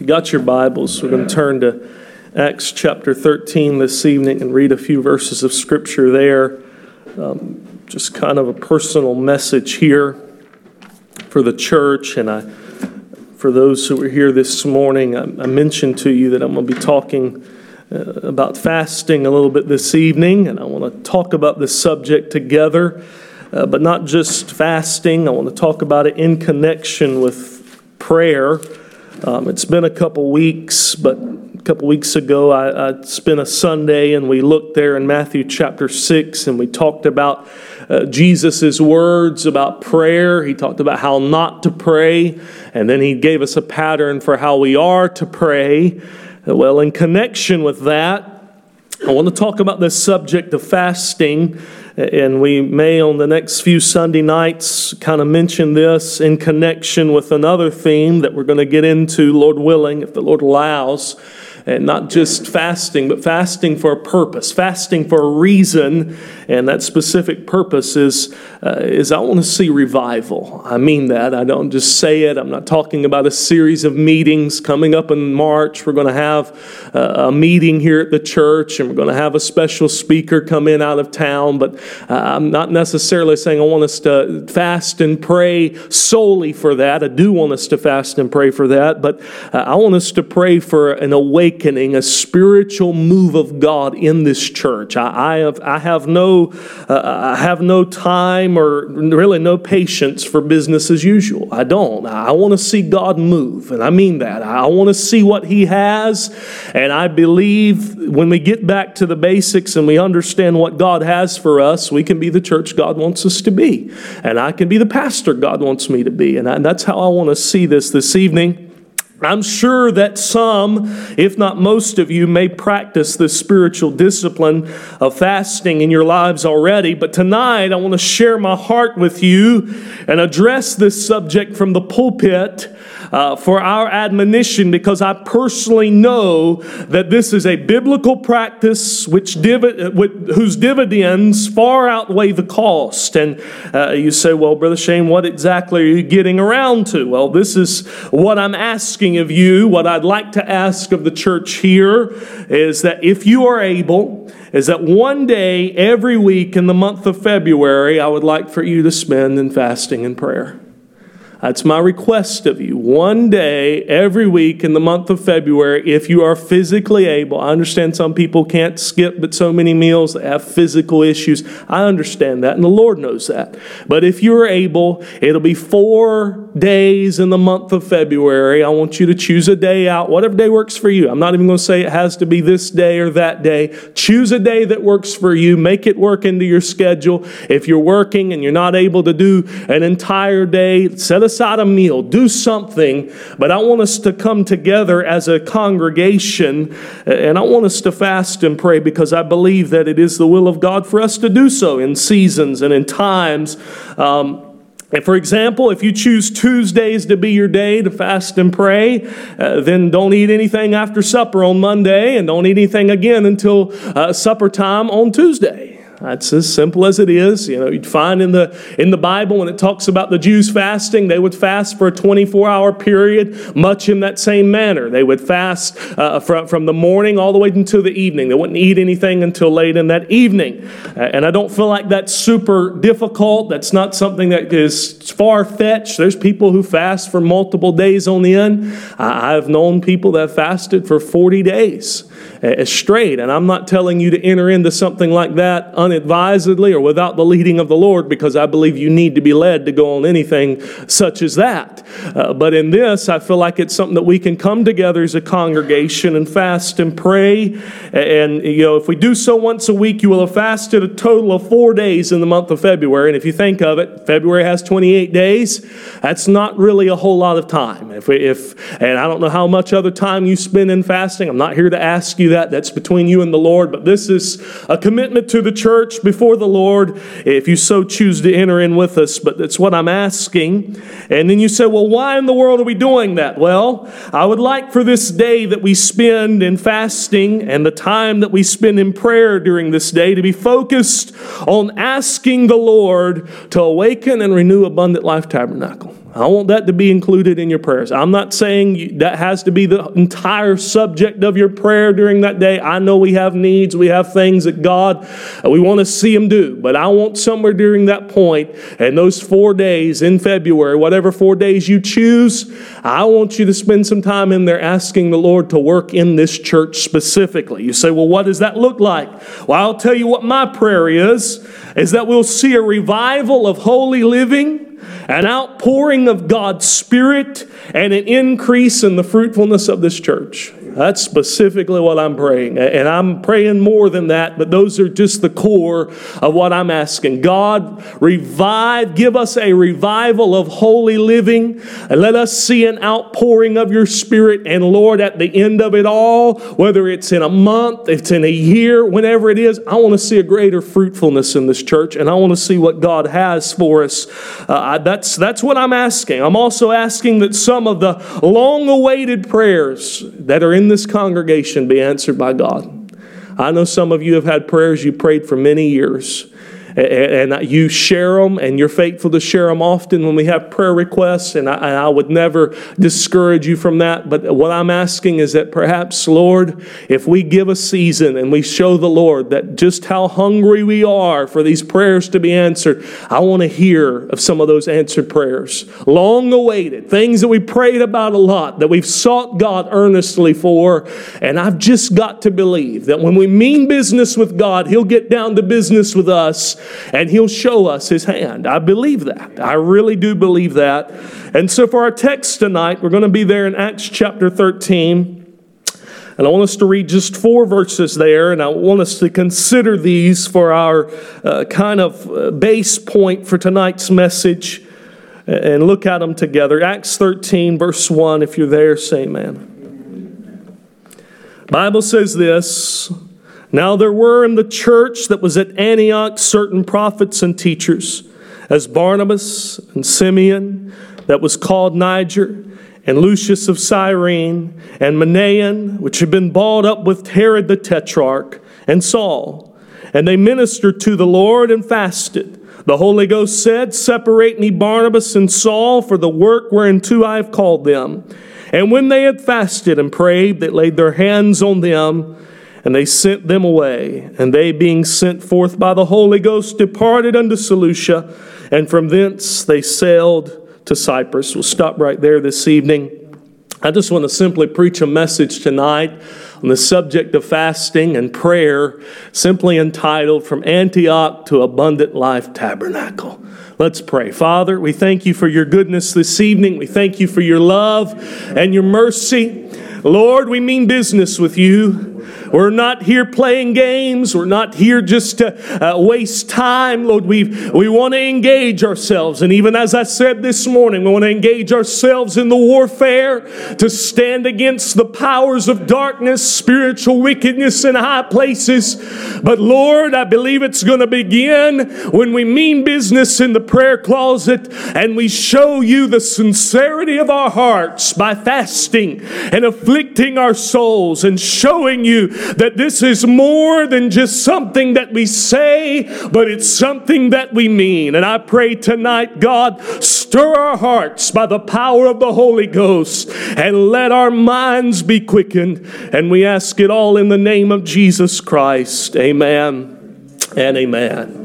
If you got your Bibles, we're going to turn to Acts chapter 13 this evening and read a few verses of Scripture there. Just kind of a personal message here for the church. And for those who are here this morning, I mentioned to you that I'm going to be talking about fasting a little bit this evening. And I want to talk about this subject together, but not just fasting. I want to talk about it in connection with prayer. It's been a couple weeks, but a couple weeks ago I spent a Sunday and we looked there in Matthew chapter 6 and we talked about Jesus' words about prayer. He talked about how not to pray, and then he gave us a pattern for how we are to pray. Well, in connection with that, I want to talk about this subject of fasting, and we may on the next few Sunday nights kind of mention this in connection with another theme that we're going to get into, Lord willing, if the Lord allows. And not just fasting, but fasting for a purpose, fasting for a reason. And that specific purpose is I want to see revival. I mean that. I don't just say it. I'm not talking about a series of meetings coming up in March. We're going to have a meeting here at the church, and we're going to have a special speaker come in out of town. But I'm not necessarily saying I want us to fast and pray solely for that. I do want us to fast and pray for that. But I want us to pray for an awakening, a spiritual move of God in this church. I have no time or really no patience for business as usual. I don't. I want to see God move, and I mean that. I want to see what He has, and I believe when we get back to the basics and we understand what God has for us, we can be the church God wants us to be, and I can be the pastor God wants me to be, and that's how I want to see this evening. I'm sure that some, if not most of you, may practice this spiritual discipline of fasting in your lives already. But tonight, I want to share my heart with you and address this subject from the pulpit for our admonition, because I personally know that this is a biblical practice whose dividends far outweigh the cost. And you say, well, Brother Shane, what exactly are you getting around to? Well, this is what I'm asking of you. What I'd like to ask of the church here is that if you are able, is that one day every week in the month of February, I would like for you to spend in fasting and prayer. That's my request of you. One day, every week in the month of February, if you are physically able. I understand some people can't skip but so many meals. They have physical issues. I understand that, and the Lord knows that. But if you're able, it'll be 4 days in the month of February. I want you to choose a day out, whatever day works for you. I'm not even going to say it has to be this day or that day. Choose a day that works for you. Make it work into your schedule. If you're working and you're not able to do an entire day, set aside a meal, do something, but I want us to come together as a congregation, and I want us to fast and pray, because I believe that it is the will of God for us to do so in seasons and in times. And for example, if you choose Tuesdays to be your day to fast and pray, then don't eat anything after supper on Monday, and don't eat anything again until supper time on Tuesday. That's as simple as it is. You know, you'd find in the Bible when it talks about the Jews fasting, they would fast for a 24-hour period, much in that same manner. They would fast from the morning all the way until the evening. They wouldn't eat anything until late in that evening. And I don't feel like that's super difficult. That's not something that is far-fetched. There's people who fast for multiple days on end. I've known people that fasted for 40 days straight. And I'm not telling you to enter into something like that unadvisedly or without the leading of the Lord, because I believe you need to be led to go on anything such as that. But in this, I feel like it's something that we can come together as a congregation and fast and pray. And, you know, if we do so once a week, you will have fasted a total of 4 days in the month of February. And if you think of it, February has 28 days. That's not really a whole lot of time. And I don't know how much other time you spend in fasting. I'm not here to ask you that. That's between you and the Lord. But this is a commitment to the church before the Lord, if you so choose to enter in with us. But that's what I'm asking. And then you say, well, why in the world are we doing that? Well, I would like for this day that we spend in fasting and the time that we spend in prayer during this day to be focused on asking the Lord to awaken and renew Abundant Life Tabernacle. I want that to be included in your prayers. I'm not saying that has to be the entire subject of your prayer during that day. I know we have needs. We have things that God, we want to see Him do. But I want somewhere during that point and those 4 days in February, whatever 4 days you choose, I want you to spend some time in there asking the Lord to work in this church specifically. You say, well, what does that look like? Well, I'll tell you what my prayer is that we'll see a revival of holy living, an outpouring of God's Spirit, and an increase in the fruitfulness of this church. That's specifically what I'm praying. And I'm praying more than that, but those are just the core of what I'm asking. God, give us a revival of holy living, and let us see an outpouring of your Spirit. And Lord, at the end of it all, whether it's in a month, it's in a year, whenever it is, I want to see a greater fruitfulness in this church, and I want to see what God has for us. That's what I'm asking. I'm also asking that some of the long-awaited prayers that are in this congregation be answered by God. I know some of you have had prayers you prayed for many years, and you share them, and you're faithful to share them often when we have prayer requests, and I would never discourage you from that. But what I'm asking is that perhaps, Lord, if we give a season and we show the Lord that just how hungry we are for these prayers to be answered, I want to hear of some of those answered prayers. Long awaited, things that we prayed about a lot, that we've sought God earnestly for, and I've just got to believe that when we mean business with God, He'll get down to business with us, and He'll show us His hand. I believe that. I really do believe that. And so for our text tonight, we're going to be there in Acts chapter 13. And I want us to read just 4 verses there, and I want us to consider these for our base point for tonight's message, and look at them together. Acts 13, verse 1, if you're there, say amen. Bible says this: Now there were in the church that was at Antioch certain prophets and teachers, as Barnabas and Simeon, that was called Niger, and Lucius of Cyrene, and Manaen, which had been bought up with Herod the Tetrarch, and Saul. And they ministered to the Lord and fasted. The Holy Ghost said, Separate me Barnabas and Saul for the work whereunto I have called them. And when they had fasted and prayed, they laid their hands on them, and they sent them away. And they, being sent forth by the Holy Ghost, departed unto Seleucia, and from thence they sailed to Cyprus. We'll stop right there this evening. I just want to simply preach a message tonight on the subject of fasting and prayer, simply entitled, From Antioch to Abundant Life Tabernacle. Let's pray. Father, we thank you for your goodness this evening. We thank you for your love and your mercy. Lord, we mean business with you. We're not here playing games. We're not here just to waste time. Lord, we want to engage ourselves. And even as I said this morning, we want to engage ourselves in the warfare to stand against the powers of darkness, spiritual wickedness in high places. But Lord, I believe it's going to begin when we mean business in the prayer closet and we show you the sincerity of our hearts by fasting and afflicting our souls and showing you that this is more than just something that we say, but it's something that we mean. And I pray tonight, God, stir our hearts by the power of the Holy Ghost and let our minds be quickened. And we ask it all in the name of Jesus Christ. Amen and amen.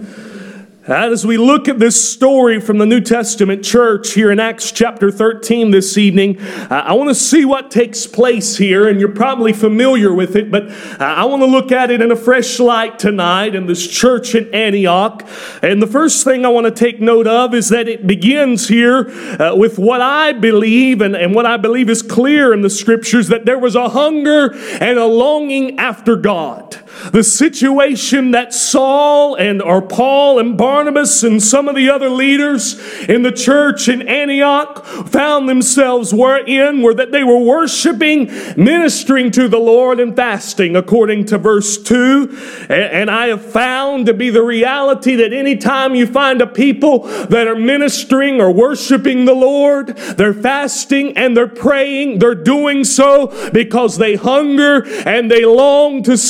As we look at this story from the New Testament church here in Acts chapter 13 this evening, I want to see what takes place here, and you're probably familiar with it, but I want to look at it in a fresh light tonight in this church in Antioch. And the first thing I want to take note of is that it begins here with what I believe, and what I believe is clear in the Scriptures, that there was a hunger and a longing after God. The situation that Saul or Paul and Barnabas and some of the other leaders in the church in Antioch found themselves were that they were worshiping, ministering to the Lord, and fasting, according to verse 2. And I have found to be the reality that anytime you find a people that are ministering or worshiping the Lord, they're fasting and they're praying, they're doing so because they hunger and they long to see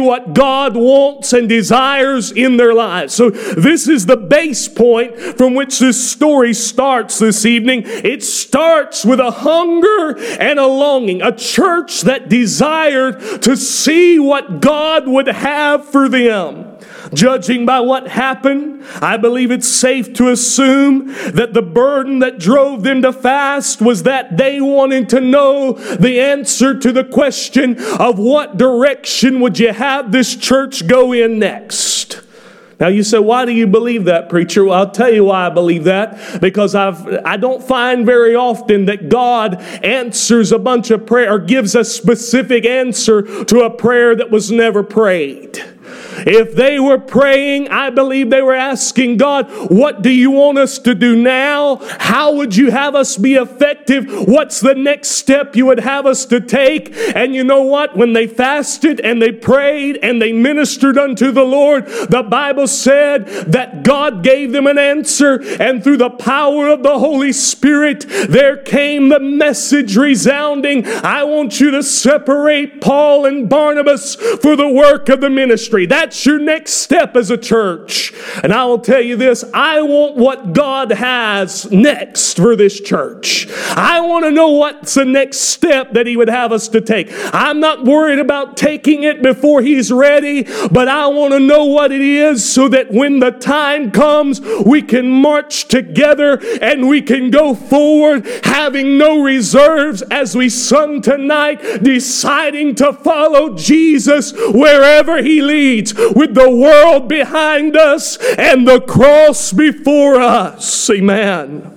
what God wants and desires in their lives. So this is the base point from which this story starts this evening. It starts with a hunger and a longing, a church that desired to see what God would have for them. Judging by what happened, I believe it's safe to assume that the burden that drove them to fast was that they wanted to know the answer to the question of what direction would you have this church go in next. Now you say, why do you believe that, preacher? Well, I'll tell you why I believe that. Because I don't find very often that God answers a bunch of prayer or gives a specific answer to a prayer that was never prayed. If they were praying, I believe they were asking God, what do you want us to do now? How would you have us be effective? What's the next step you would have us to take? And you know what? When they fasted and they prayed and they ministered unto the Lord, the Bible said that God gave them an answer, and through the power of the Holy Spirit, there came the message resounding, I want you to separate Paul and Barnabas for the work of the ministry. That's your next step as a church. And I will tell you this, I want what God has next for this church. I want to know what's the next step that He would have us to take. I'm not worried about taking it before He's ready, but I want to know what it is so that when the time comes, we can march together and we can go forward having no reserves, as we sung tonight, deciding to follow Jesus wherever He leads, with the world behind us and the cross before us. Amen.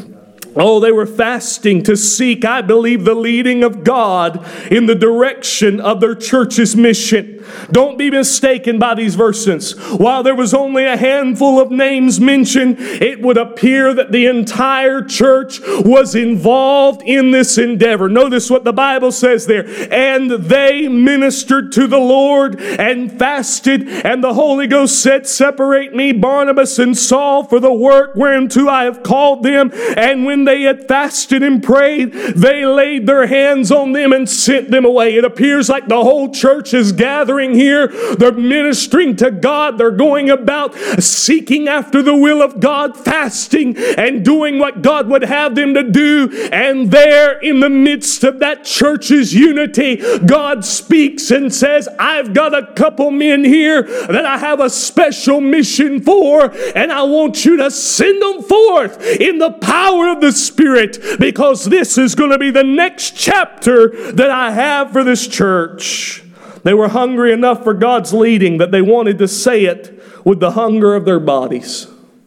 Oh, they were fasting to seek, I believe, the leading of God in the direction of their church's mission. Don't be mistaken by these verses. While there was only a handful of names mentioned, it would appear that the entire church was involved in this endeavor. Notice what the Bible says there. And they ministered to the Lord and fasted, and the Holy Ghost said, separate me, Barnabas and Saul, for the work whereunto I have called them. And when they had fasted and prayed, they laid their hands on them and sent them away. It appears like the whole church is gathering here. They're ministering to God. They're going about seeking after the will of God, fasting and doing what God would have them to do. And there in the midst of that church's unity, God speaks and says, I've got a couple men here that I have a special mission for, and I want you to send them forth in the power of the Spirit, because this is going to be the next chapter that I have for this church. They were hungry enough for God's leading that they wanted to say it with the hunger of their bodies.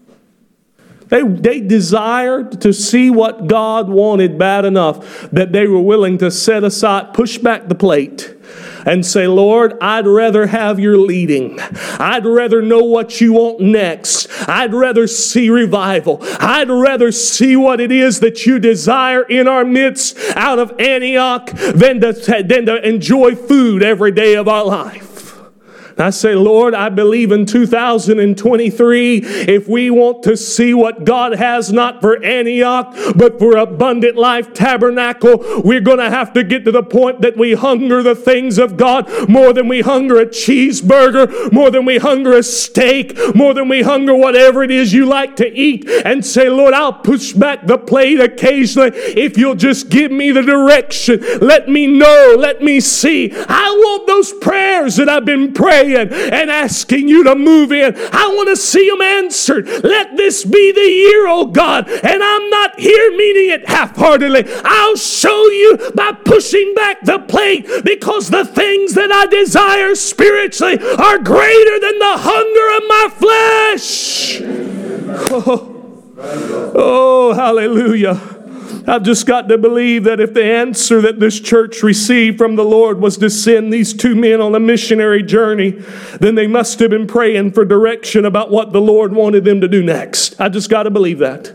They desired to see what God wanted bad enough that they were willing to set aside, push back the plate, and say, Lord, I'd rather have your leading. I'd rather know what you want next. I'd rather see revival. I'd rather see what it is that you desire in our midst out of Antioch than to enjoy food every day of our life. I say, Lord, I believe in 2023, if we want to see what God has not for Antioch, but for Abundant Life Tabernacle, we're going to have to get to the point that we hunger the things of God more than we hunger a cheeseburger, more than we hunger a steak, more than we hunger whatever it is you like to eat, and say, Lord, I'll push back the plate occasionally if you'll just give me the direction. Let me know. Let me see. I want those prayers that I've been praying and asking you to move in. I want to see them answered. Let this be the year, oh God. And I'm not here meaning it half-heartedly. I'll show you by pushing back the plate, because the things that I desire spiritually are greater than the hunger of my flesh. Oh, hallelujah. I've just got to believe that if the answer that this church received from the Lord was to send these two men on a missionary journey, then they must have been praying for direction about what the Lord wanted them to do next. I just got to believe that.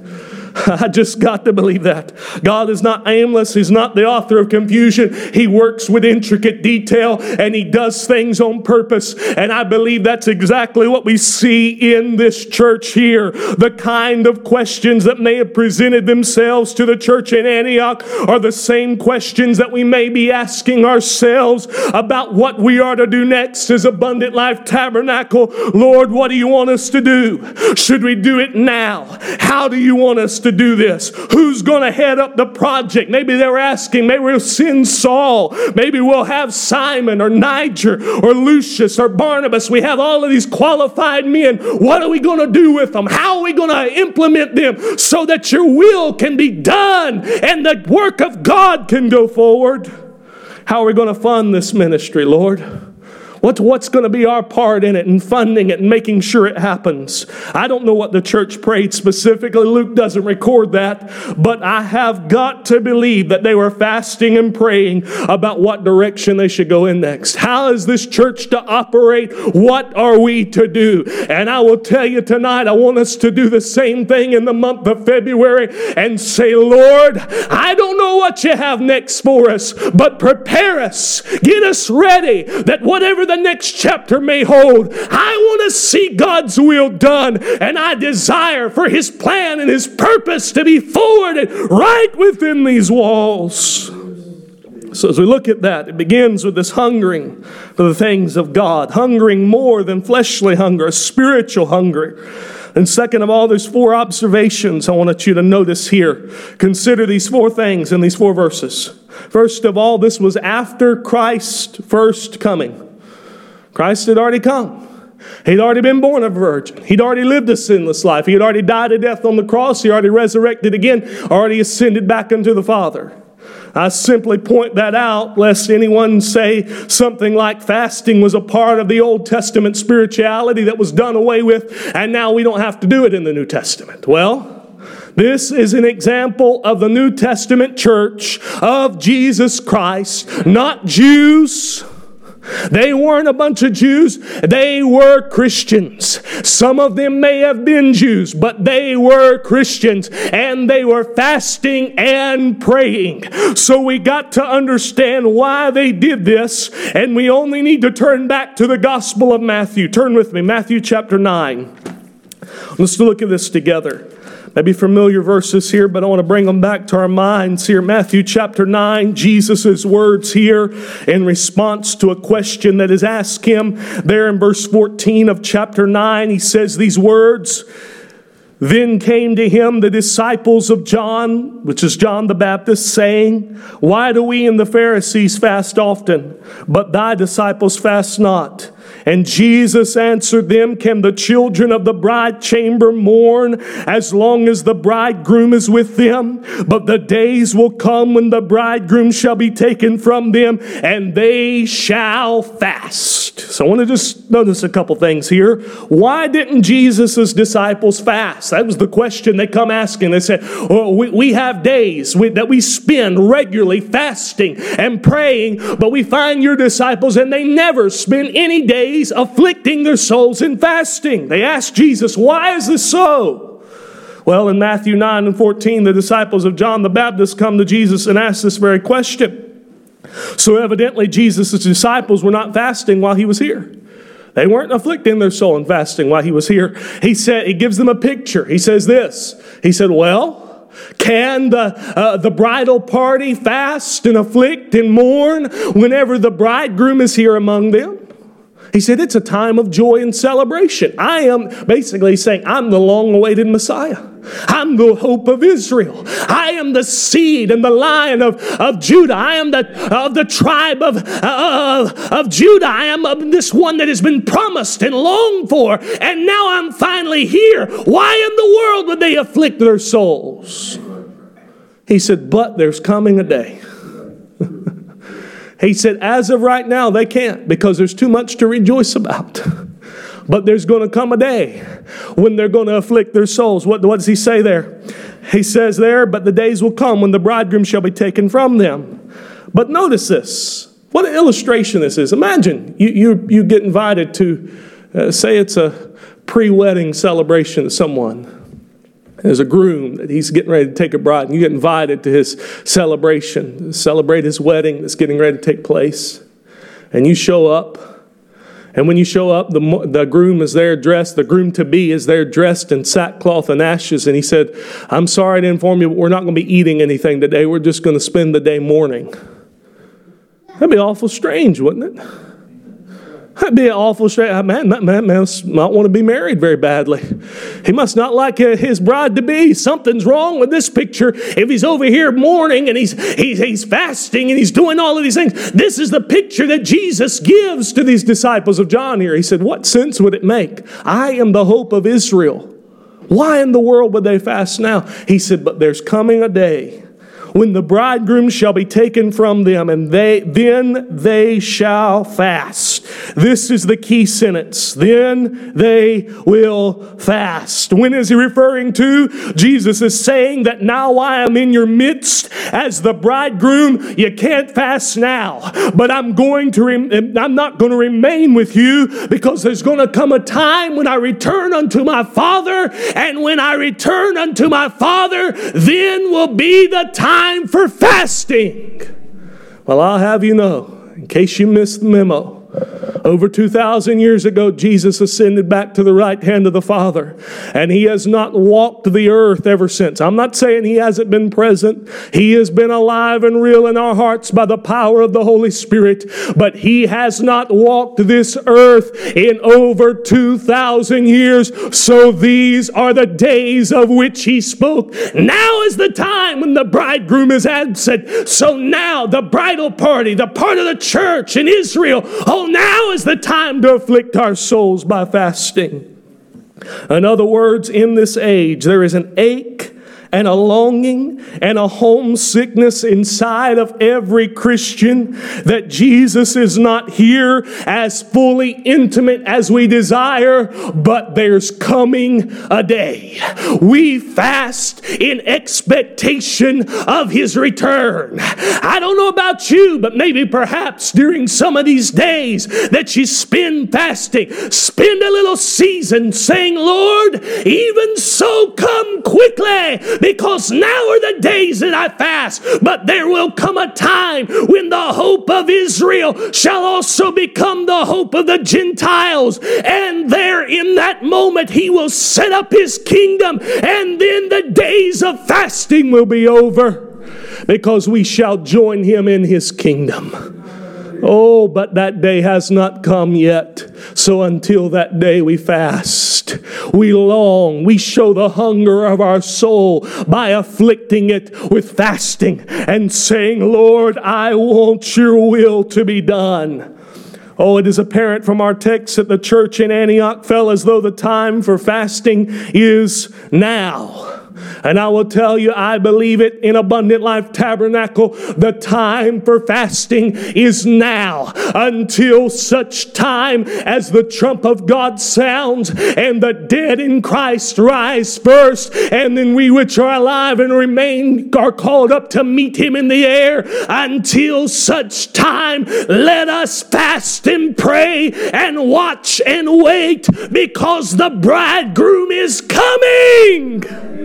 I just got to believe that. God is not aimless. He's not the author of confusion. He works with intricate detail and He does things on purpose. And I believe that's exactly what we see in this church here. The kind of questions that may have presented themselves to the church in Antioch are the same questions that we may be asking ourselves about what we are to do next as Abundant Life Tabernacle. Lord, what do you want us to do? Should we do it now? How do you want us to do this? Who's going to head up the project? Maybe they were asking, maybe we'll send Saul. Maybe we'll have Simon or Niger or Lucius or Barnabas. We have all of these qualified men. What are we going to do with them? How are we going to implement them so that your will can be done and the work of God can go forward? How are we going to fund this ministry, Lord? What's going to be our part in it and funding it and making sure it happens? I don't know what the church prayed specifically. Luke doesn't record that. But I have got to believe that they were fasting and praying about what direction they should go in next. How is this church to operate? What are we to do? And I will tell you tonight, I want us to do the same thing in the month of February and say, Lord, I don't know what you have next for us, but prepare us. Get us ready that whatever the next chapter may hold, I want to see God's will done, and I desire for His plan and His purpose to be forwarded right within these walls. So as we look at that, it begins with this hungering for the things of God, hungering more than fleshly hunger, a spiritual hunger. And second of all, there's 4 observations I want you to notice here. Consider these 4 things in these 4 verses. First of all, this was after Christ's first coming. Christ had already come. He'd already been born of a virgin. He'd already lived a sinless life. He had already died a death on the cross. He already resurrected again, already ascended back unto the Father. I simply point that out lest anyone say something like fasting was a part of the Old Testament spirituality that was done away with, and now we don't have to do it in the New Testament. Well, this is an example of the New Testament church of Jesus Christ, not Jews. They weren't a bunch of Jews. They were Christians. Some of them may have been Jews, but they were Christians, and they were fasting and praying. So we got to understand why they did this, and we only need to turn back to the Gospel of Matthew. Turn with me, Matthew chapter 9. Let's look at this together. Maybe familiar verses here, but I want to bring them back to our minds here. Matthew chapter 9, Jesus' words here in response to a question that is asked him. There in verse 14 of chapter 9, he says these words, Then came to him the disciples of John, which is John the Baptist, saying, Why do we and the Pharisees fast often, but thy disciples fast not? And Jesus answered them, Can the children of the bride chamber mourn as long as the bridegroom is with them? But the days will come when the bridegroom shall be taken from them, and they shall fast. So I want to just notice a couple things here. Why didn't Jesus' disciples fast? That was the question they come asking. They said, we have days that we spend regularly fasting and praying, but we find your disciples and they never spend any days afflicting their souls in fasting. They asked Jesus, why is this so? Well, in Matthew 9 and 14, the disciples of John the Baptist come to Jesus and ask this very question. So evidently, Jesus' disciples were not fasting while he was here. They weren't afflicting their soul in fasting while he was here. He gives them a picture. He says this. He said, well, can the bridal party fast and afflict and mourn whenever the bridegroom is here among them? He said, it's a time of joy and celebration. I am basically saying, I'm the long-awaited Messiah. I'm the hope of Israel. I am the seed and the lion of Judah. I am of the tribe of Judah. I am this one that has been promised and longed for. And now I'm finally here. Why in the world would they afflict their souls? He said, but there's coming a day. He said, as of right now, they can't because there's too much to rejoice about. But there's going to come a day when they're going to afflict their souls. What does he say there? He says there, but the days will come when the bridegroom shall be taken from them. But notice this. What an illustration this is. Imagine you get invited to, say it's a pre-wedding celebration of someone. There's a groom that he's getting ready to take a bride, and you get invited to his celebration, to celebrate his wedding that's getting ready to take place. And you show up, and when you show up, the groom is there dressed, the groom-to-be is there dressed in sackcloth and ashes, and he said, I'm sorry to inform you, but we're not going to be eating anything today. We're just going to spend the day mourning. That'd be awful strange, wouldn't it? That'd be awful strange. Man must not want to be married very badly. He must not like his bride-to-be. Something's wrong with this picture. If he's over here mourning and he's fasting and he's doing all of these things, this is the picture that Jesus gives to these disciples of John here. He said, what sense would it make? I am the hope of Israel. Why in the world would they fast now? He said, but there's coming a day when the bridegroom shall be taken from them, and then they shall fast. This is the key sentence. Then they will fast. When is he referring to? Jesus is saying that now I am in your midst as the bridegroom. You can't fast now, but I'm not going to remain with you, because there's going to come a time when I return unto my Father, and when I return unto my Father, then will be the time for fasting. Well, I'll have you know, in case you missed the memo, over 2,000 years ago, Jesus ascended back to the right hand of the Father, and he has not walked the earth ever since. I'm not saying he hasn't been present. He has been alive and real in our hearts by the power of the Holy Spirit, but he has not walked this earth in over 2,000 years. So these are the days of which he spoke. Now is the time when the bridegroom is absent. So now the bridal party, the part of the church in Israel, now is the time to afflict our souls by fasting. In other words, in this age, there is an ache and a longing and a homesickness inside of every Christian that Jesus is not here as fully intimate as we desire, but there's coming a day. We fast in expectation of his return. I don't know about you, but maybe perhaps during some of these days that you spend fasting, spend a little season saying, Lord, even so come quickly, because now are the days that I fast. But there will come a time when the hope of Israel shall also become the hope of the Gentiles. And there in that moment he will set up his kingdom. And then the days of fasting will be over, because we shall join him in his kingdom. Oh, but that day has not come yet. So until that day we fast. We long. We show the hunger of our soul by afflicting it with fasting and saying, Lord, I want your will to be done. Oh, it is apparent from our text that the church in Antioch felt as though the time for fasting is now. And I will tell you, I believe it in Abundant Life Tabernacle. The time for fasting is now, until such time as the trump of God sounds and the dead in Christ rise first, and then we which are alive and remain are called up to meet him in the air. Until such time, let us fast and pray and watch and wait, because the bridegroom is coming.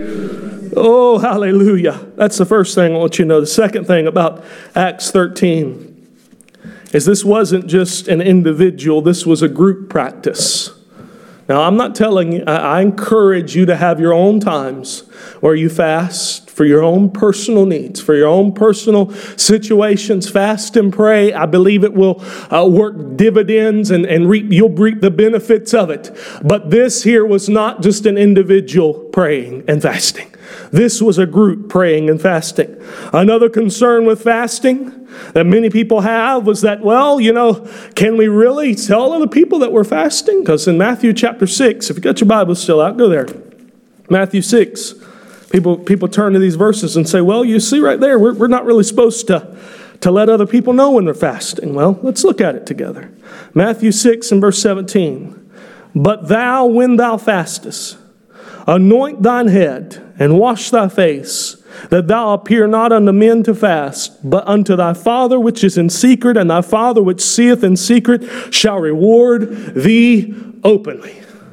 Oh, hallelujah. That's the first thing I want you to know. The second thing about Acts 13 is this wasn't just an individual. This was a group practice. Now, I'm not telling you, I encourage you to have your own times where you fast for your own personal needs, for your own personal situations. Fast and pray. I believe it will work dividends and you'll reap the benefits of it. But this here was not just an individual praying and fasting. This was a group praying and fasting. Another concern with fasting that many people have was that, well, can we really tell other people that we're fasting? Because in Matthew chapter 6, if you got your Bible still out, go there. Matthew 6, people turn to these verses and say, well, you see right there, we're not really supposed to let other people know when they're fasting. Well, let's look at it together. Matthew 6 and verse 17. But thou, when thou fastest, anoint thine head and wash thy face, that thou appear not unto men to fast, but unto thy Father which is in secret, and thy Father which seeth in secret shall reward thee openly.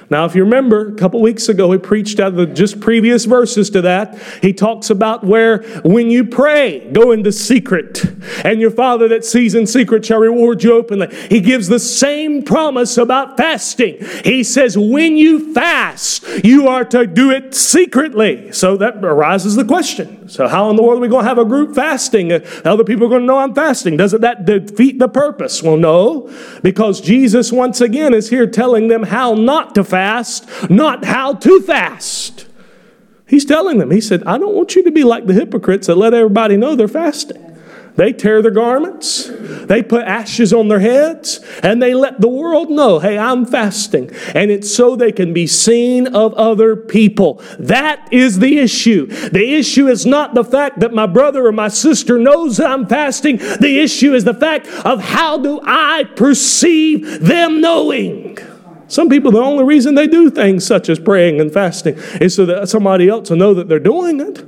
Now, if you remember, a couple weeks ago, he preached out of the just previous verses to that. He talks about where when you pray, go into secret, and your Father that sees in secret shall reward you openly. He gives the same promise about fasting. He says, when you fast, you are to do it secretly. So that arises the question. So how in the world are we going to have a group fasting? Other people are going to know I'm fasting. Doesn't that defeat the purpose? Well, no, because Jesus once again is here telling them how not to fast, not how to fast. He's telling them, he said, I don't want you to be like the hypocrites that let everybody know they're fasting. They tear their garments, they put ashes on their heads, and they let the world know, hey, I'm fasting. And it's so they can be seen of other people. That is the issue. The issue is not the fact that my brother or my sister knows that I'm fasting. The issue is the fact of how do I perceive them knowing. Some people, the only reason they do things such as praying and fasting is so that somebody else will know that they're doing it.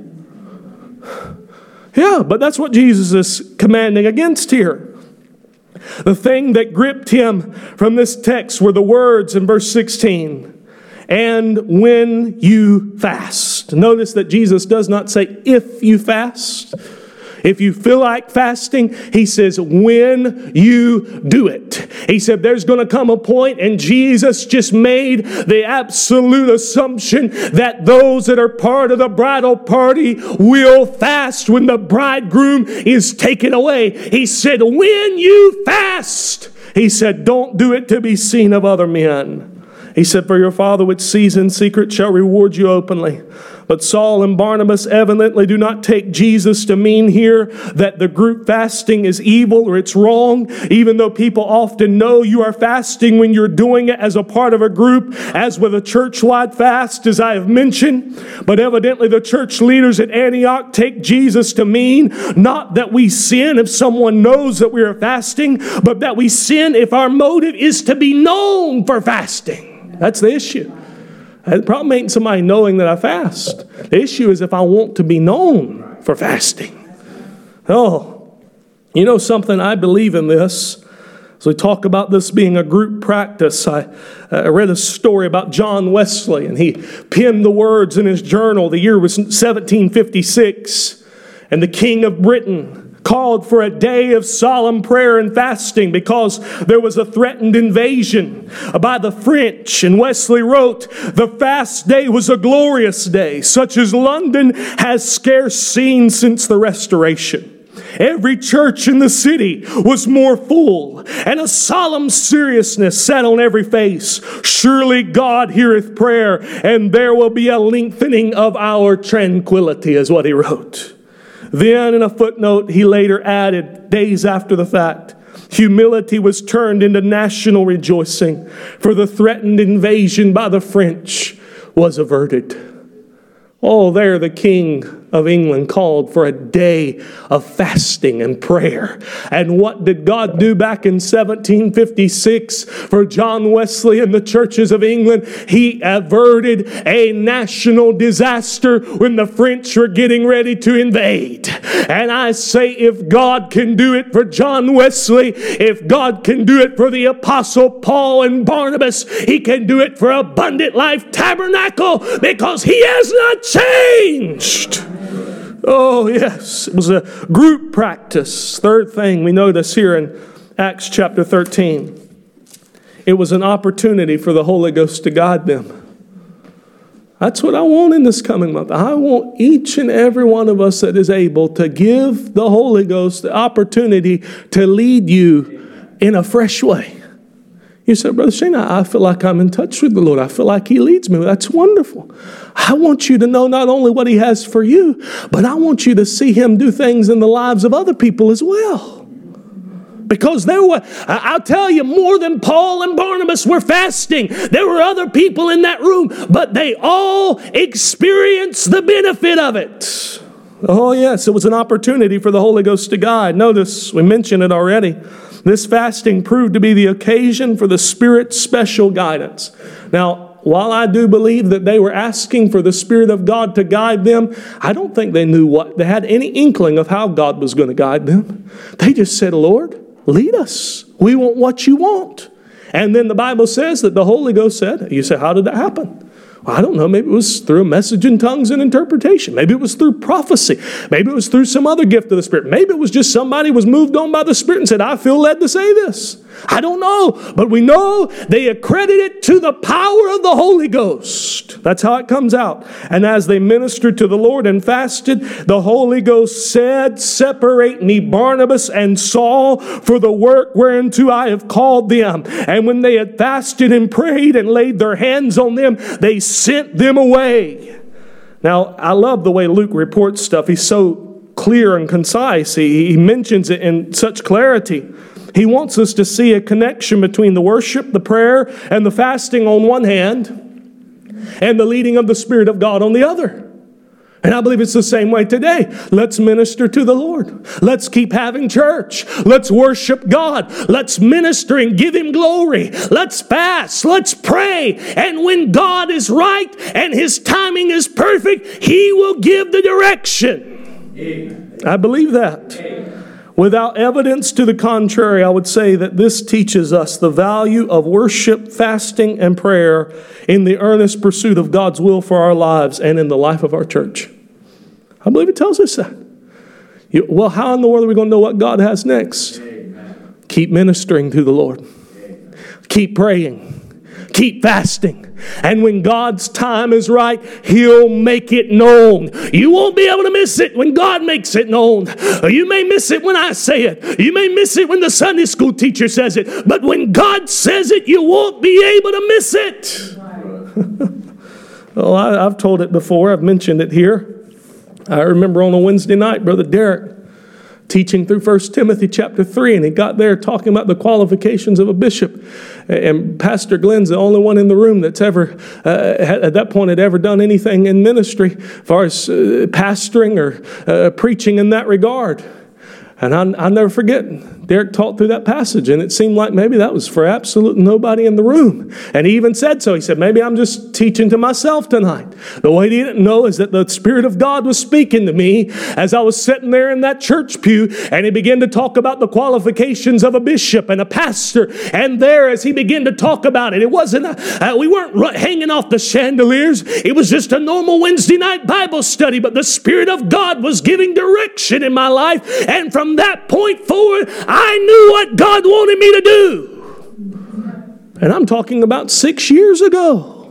Yeah, but that's what Jesus is commanding against here. The thing that gripped him from this text were the words in verse 16. And when you fast. Notice that Jesus does not say if you fast. If you feel like fasting, he says, when you do it. He said, there's going to come a point, and Jesus just made the absolute assumption that those that are part of the bridal party will fast when the bridegroom is taken away. He said, when you fast, he said, don't do it to be seen of other men. He said, for your Father which sees in secret shall reward you openly. But Saul and Barnabas evidently do not take Jesus to mean here that the group fasting is evil or it's wrong, even though people often know you are fasting when you're doing it as a part of a group, as with a church-wide fast, as I have mentioned. But evidently the church leaders at Antioch take Jesus to mean not that we sin if someone knows that we are fasting, but that we sin if our motive is to be known for fasting. That's the issue. The problem ain't somebody knowing that I fast. The issue is if I want to be known for fasting. Oh, you know something? I believe in this. As we talk about this being a group practice, I read a story about John Wesley, and he penned the words in his journal. The year was 1756, and the King of Britain called for a day of solemn prayer and fasting because there was a threatened invasion by the French. And Wesley wrote, the fast day was a glorious day, such as London has scarce seen since the Restoration. Every church in the city was more full, and a solemn seriousness sat on every face. Surely God heareth prayer, and there will be a lengthening of our tranquility, is what he wrote. Then, in a footnote, he later added, days after the fact, humility was turned into national rejoicing, for the threatened invasion by the French was averted. Oh, there the King of England called for a day of fasting and prayer. And what did God do back in 1756 for John Wesley and the churches of England? He averted a national disaster when the French were getting ready to invade. And I say, if God can do it for John Wesley, if God can do it for the Apostle Paul and Barnabas, he can do it for Abundant Life Tabernacle, because he has not changed. Oh, yes. It was a group practice. Third thing we notice here in Acts chapter 13. It was an opportunity for the Holy Ghost to guide them. That's what I want in this coming month. I want each and every one of us that is able to give the Holy Ghost the opportunity to lead you in a fresh way. You said, Brother Shane, I feel like I'm in touch with the Lord. I feel like he leads me. That's wonderful. I want you to know not only what he has for you, but I want you to see him do things in the lives of other people as well. Because I'll tell you, more than Paul and Barnabas were fasting. There were other people in that room, but they all experienced the benefit of it. Oh yes, it was an opportunity for the Holy Ghost to guide. Notice, we mentioned it already. This fasting proved to be the occasion for the Spirit's special guidance. Now, while I do believe that they were asking for the Spirit of God to guide them, I don't think they knew they had any inkling of how God was going to guide them. They just said, Lord, lead us. We want what you want. And then the Bible says that the Holy Ghost said, you say, how did that happen? Well, I don't know. Maybe it was through a message in tongues and interpretation. Maybe it was through prophecy. Maybe it was through some other gift of the Spirit. Maybe it was just somebody was moved on by the Spirit and said, I feel led to say this. I don't know. But we know they accredit it to the power of the Holy Ghost. That's how it comes out. And as they ministered to the Lord and fasted, the Holy Ghost said, separate me Barnabas and Saul for the work whereunto I have called them. And when they had fasted and prayed and laid their hands on them, they sent them away. Now, I love the way Luke reports stuff. He's so clear and concise. He mentions it in such clarity. He wants us to see a connection between the worship, the prayer, and the fasting on one hand, and the leading of the Spirit of God on the other. And I believe it's the same way today. Let's minister to the Lord. Let's keep having church. Let's worship God. Let's minister and give Him glory. Let's fast. Let's pray. And when God is right and His timing is perfect, He will give the direction. Amen. I believe that. Amen. Without evidence to the contrary, I would say that this teaches us the value of worship, fasting, and prayer in the earnest pursuit of God's will for our lives and in the life of our church. I believe it tells us that. Well, how in the world are we going to know what God has next? Amen. Keep ministering to the Lord. Amen. Keep praying. Keep fasting. And when God's time is right, He'll make it known. You won't be able to miss it when God makes it known. You may miss it when I say it. You may miss it when the Sunday school teacher says it. But when God says it, you won't be able to miss it. Well, I've told it before. I've mentioned it here. I remember on a Wednesday night, Brother Derek teaching through 1 Timothy chapter 3, and he got there talking about the qualifications of a bishop. And Pastor Glenn's the only one in the room that's ever, at that point, had ever done anything in ministry as far as pastoring or preaching in that regard. And I'll never forget, Derek taught through that passage, and it seemed like maybe that was for absolutely nobody in the room. And he even said so. He said, maybe I'm just teaching to myself tonight. But what he didn't know is that the Spirit of God was speaking to me as I was sitting there in that church pew, and he began to talk about the qualifications of a bishop and a pastor. And there, as he began to talk about it, it wasn't, we weren't hanging off the chandeliers. It was just a normal Wednesday night Bible study, but the Spirit of God was giving direction in my life. And from that point forward, I knew what God wanted me to do. And I'm talking about 6 years ago.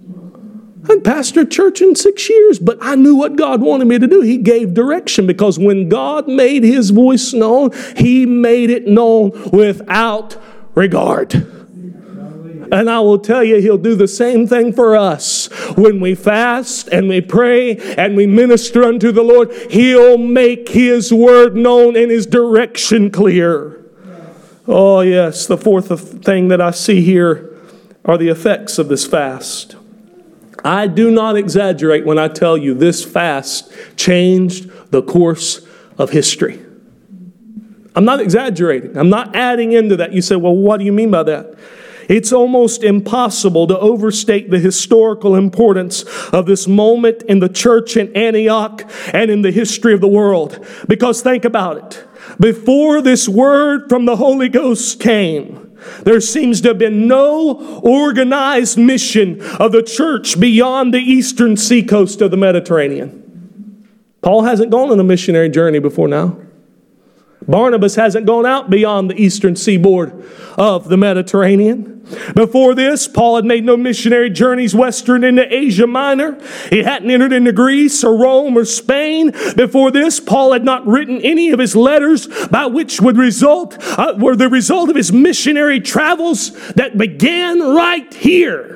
I pastored church in 6 years, but I knew what God wanted me to do. He gave direction, because when God made His voice known, He made it known without regard. And I will tell you, He'll do the same thing for us. When we fast and we pray and we minister unto the Lord, He'll make His word known and His direction clear. Oh yes, the fourth thing that I see here are the effects of this fast. I do not exaggerate when I tell you this fast changed the course of history. I'm not exaggerating. I'm not adding into that. You say, well, what do you mean by that? It's almost impossible to overstate the historical importance of this moment in the church in Antioch and in the history of the world. Because think about it. Before this word from the Holy Ghost came, there seems to have been no organized mission of the church beyond the eastern seacoast of the Mediterranean. Paul hasn't gone on a missionary journey before now. Barnabas hasn't gone out beyond the eastern seaboard of the Mediterranean. Before this, Paul had made no missionary journeys western into Asia Minor. He hadn't entered into Greece or Rome or Spain. Before this, Paul had not written any of his letters by which were the result of his missionary travels that began right here.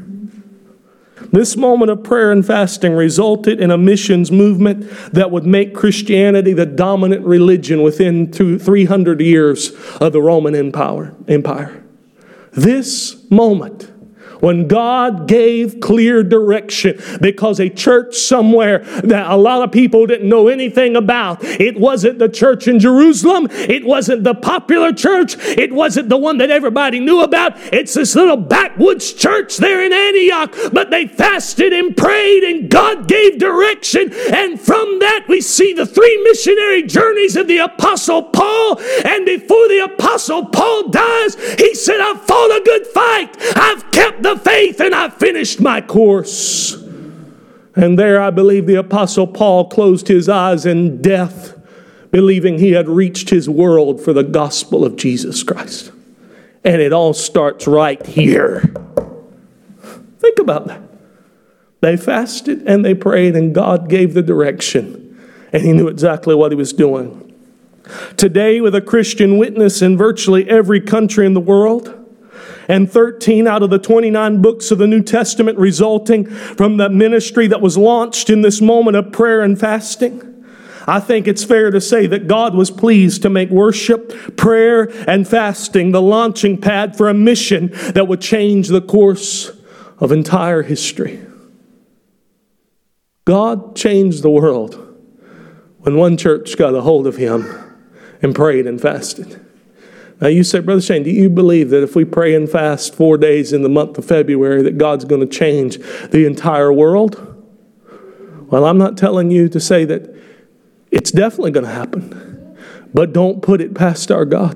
This moment of prayer and fasting resulted in a missions movement that would make Christianity the dominant religion within 300 years of the Roman Empire. This moment When God gave clear direction, because a church somewhere that a lot of people didn't know anything about, it wasn't the church in Jerusalem, it wasn't the popular church, it wasn't the one that everybody knew about, it's this little backwoods church there in Antioch, but they fasted and prayed and God gave direction, and from that we see the 3 missionary journeys of the Apostle Paul, and before the Apostle Paul dies, he said, I've fought a good fight, I've kept the faith, and I finished my course. And there I believe the Apostle Paul closed his eyes in death, believing he had reached his world for the gospel of Jesus Christ. And it all starts right here. Think about that. They fasted and they prayed, and God gave the direction, and he knew exactly what he was doing. Today, with a Christian witness in virtually every country in the world, and 13 out of the 29 books of the New Testament resulting from the ministry that was launched in this moment of prayer and fasting, I think it's fair to say that God was pleased to make worship, prayer, and fasting the launching pad for a mission that would change the course of entire history. God changed the world when one church got a hold of him and prayed and fasted. Now you say, Brother Shane, do you believe that if we pray and fast 4 days in the month of February that God's going to change the entire world? Well, I'm not telling you to say that it's definitely going to happen, but don't put it past our God.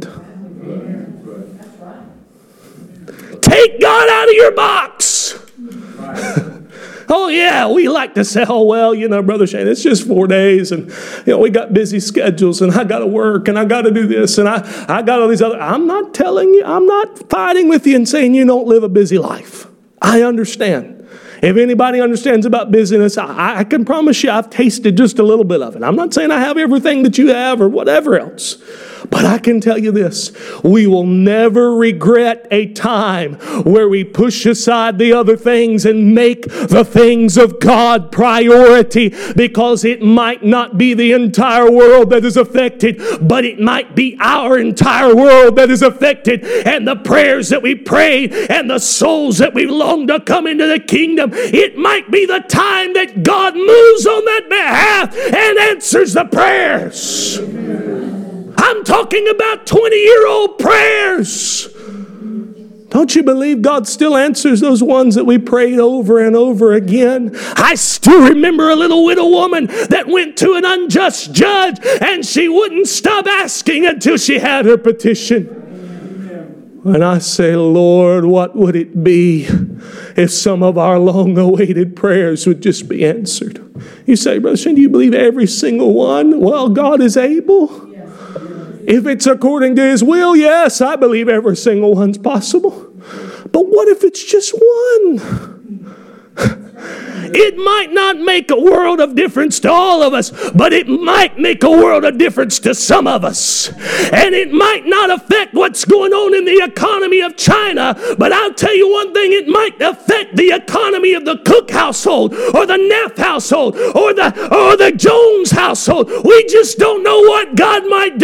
Take God out of your box. Oh, yeah, we like to say, oh, well, Brother Shane, it's just 4 days, and, we got busy schedules, and I got to work, and I got to do this, and I got all these other. I'm not telling you, I'm not fighting with you and saying you don't live a busy life. I understand. If anybody understands about business, I can promise you I've tasted just a little bit of it. I'm not saying I have everything that you have or whatever else. But I can tell you this, we will never regret a time where we push aside the other things and make the things of God priority, because it might not be the entire world that is affected, but it might be our entire world that is affected, and the prayers that we prayed and the souls that we long to come into the kingdom, it might be the time that God moves on that behalf and answers the prayers. I'm talking about 20-year-old prayers. Don't you believe God still answers those ones that we prayed over and over again? I still remember a little widow woman that went to an unjust judge, and she wouldn't stop asking until she had her petition. And I say, Lord, what would it be if some of our long-awaited prayers would just be answered? You say, Brother Shane, do you believe every single one? Well, God is able. If it's according to his will, yes, I believe every single one's possible. But what if it's just one? It might not make a world of difference to all of us, but it might make a world of difference to some of us. And it might not affect what's going on in the economy of China, but I'll tell you one thing, it might affect the economy of the Cook household, or the Neff household, or the Jones household. We just don't know what God might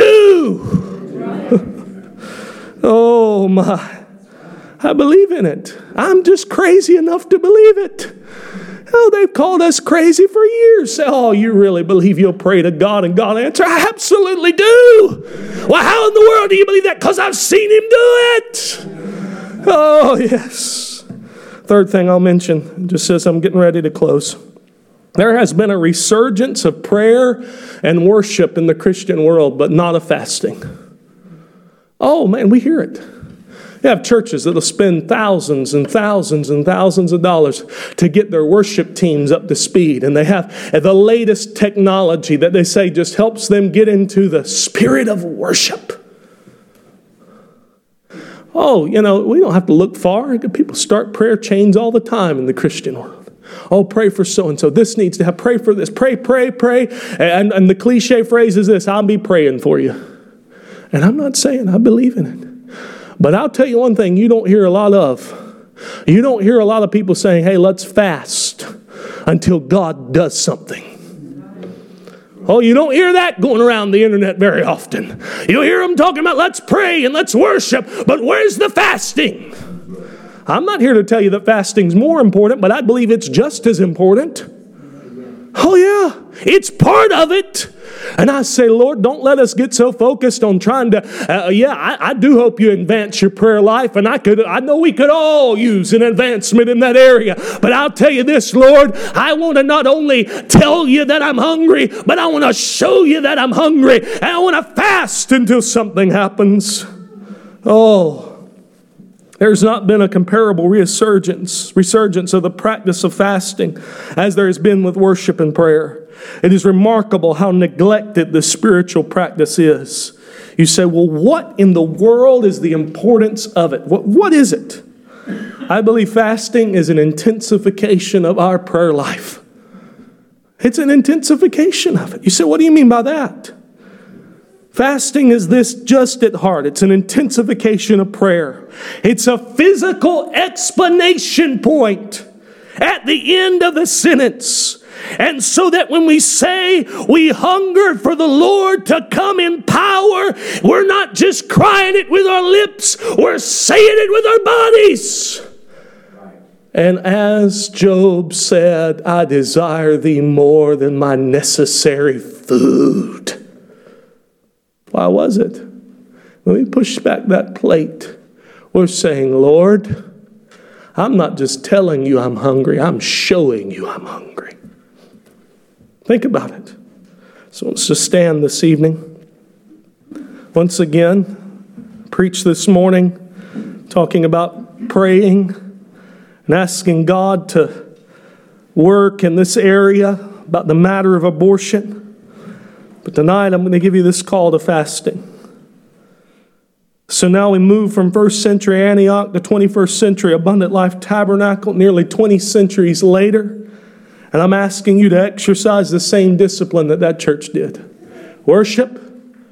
do. Oh my, I believe in it. I'm just crazy enough to believe it. Oh, they've called us crazy for years. Say, oh, you really believe you'll pray to God and God answer? I absolutely do. Well, how in the world do you believe that? Because I've seen him do it. Oh, yes. Third thing I'll mention, just as I'm getting ready to close. There has been a resurgence of prayer and worship in the Christian world, but not of fasting. Oh, man, we hear it. You have churches that will spend thousands and thousands and thousands of dollars to get their worship teams up to speed. And they have the latest technology that they say just helps them get into the spirit of worship. Oh, we don't have to look far. People start prayer chains all the time in the Christian world. Oh, pray for so-and-so. This needs to have, pray for this. Pray, pray, pray. And the cliche phrase is this, I'll be praying for you. And I'm not saying I believe in it. But I'll tell you one thing you don't hear a lot of. You don't hear a lot of people saying, hey, let's fast until God does something. Oh, you don't hear that going around the internet very often. You hear them talking about let's pray and let's worship, but where's the fasting? I'm not here to tell you that fasting's more important, but I believe it's just as important. Oh yeah, it's part of it. And I say, Lord, don't let us get so focused on trying to, I do hope you advance your prayer life. And I know we could all use an advancement in that area. But I'll tell you this, Lord, I want to not only tell you that I'm hungry, but I want to show you that I'm hungry. And I want to fast until something happens. Oh, there's not been a comparable resurgence of the practice of fasting as there has been with worship and prayer. It is remarkable how neglected the spiritual practice is. You say, well, what in the world is the importance of it? What is it? I believe fasting is an intensification of our prayer life. It's an intensification of it. You say, what do you mean by that? Fasting is this just at heart. It's an intensification of prayer. It's a physical explanation point at the end of the sentence. And so that when we say we hunger for the Lord to come in power, we're not just crying it with our lips, we're saying it with our bodies. And as Job said, I desire thee more than my necessary food. Why was it? When we push back that plate, we're saying, Lord, I'm not just telling you I'm hungry, I'm showing you I'm hungry. Think about it. So let's just stand this evening. Once again, preach this morning, talking about praying and asking God to work in this area about the matter of abortion. But tonight I'm going to give you this call to fasting. So now we move from first century Antioch to 21st century Abundant Life Tabernacle, nearly 20 centuries later. And I'm asking you to exercise the same discipline that church did. Worship,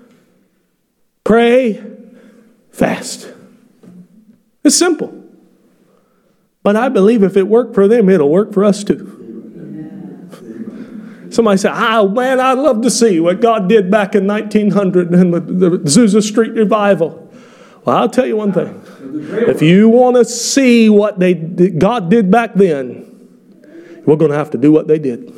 pray, fast. It's simple. But I believe if it worked for them, it'll work for us too. Somebody say, man, I'd love to see what God did back in 1900 in the Azusa Street revival. Well, I'll tell you one thing. If you want to see what God did back then, we're going to have to do what they did.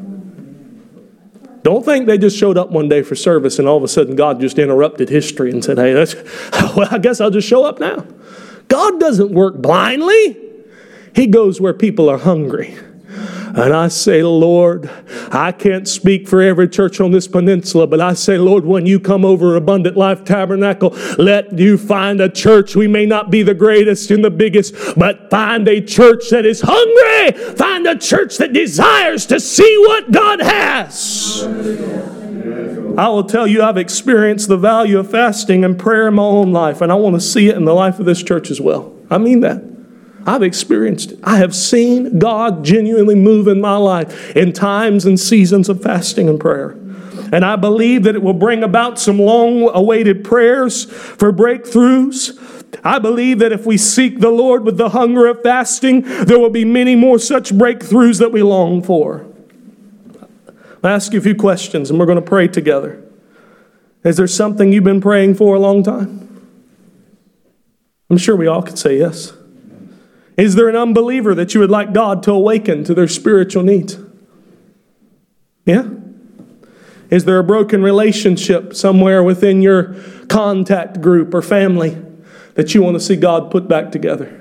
Don't think they just showed up one day for service and all of a sudden God just interrupted history and said, hey, I guess I'll just show up now. God doesn't work blindly. He goes where people are hungry. And I say, Lord, I can't speak for every church on this peninsula, but I say, Lord, when you come over Abundant Life Tabernacle, let you find a church. We may not be the greatest and the biggest, but find a church that is hungry. Find a church that desires to see what God has. I will tell you, I've experienced the value of fasting and prayer in my own life, and I want to see it in the life of this church as well. I mean that. I've experienced it. I have seen God genuinely move in my life in times and seasons of fasting and prayer. And I believe that it will bring about some long-awaited prayers for breakthroughs. I believe that if we seek the Lord with the hunger of fasting, there will be many more such breakthroughs that we long for. I'll ask you a few questions and we're going to pray together. Is there something you've been praying for a long time? I'm sure we all could say yes. Is there an unbeliever that you would like God to awaken to their spiritual needs? Yeah? Is there a broken relationship somewhere within your contact group or family that you want to see God put back together?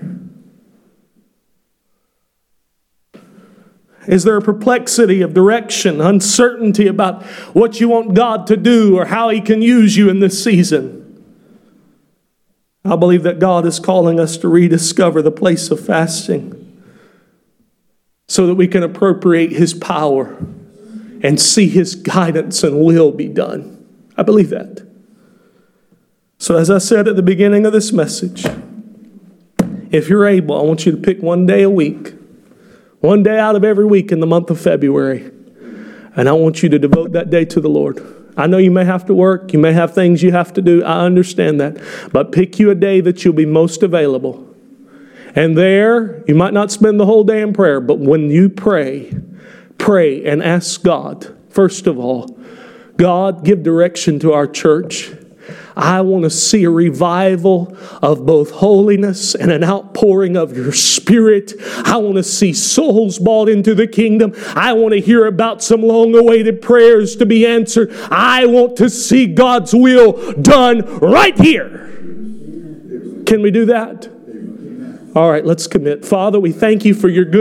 Is there a perplexity of direction, uncertainty about what you want God to do or how He can use you in this season? I believe that God is calling us to rediscover the place of fasting so that we can appropriate His power and see His guidance and will be done. I believe that. So as I said at the beginning of this message, if you're able, I want you to pick one day a week, one day out of every week in the month of February, and I want you to devote that day to the Lord. I know you may have to work. You may have things you have to do. I understand that. But pick you a day that you'll be most available. And there, you might not spend the whole day in prayer, but when you pray and ask God, first of all, God, give direction to our church. I want to see a revival of both holiness and an outpouring of your Spirit. I want to see souls brought into the kingdom. I want to hear about some long-awaited prayers to be answered. I want to see God's will done right here. Can we do that? All right, let's commit. Father, we thank you for your good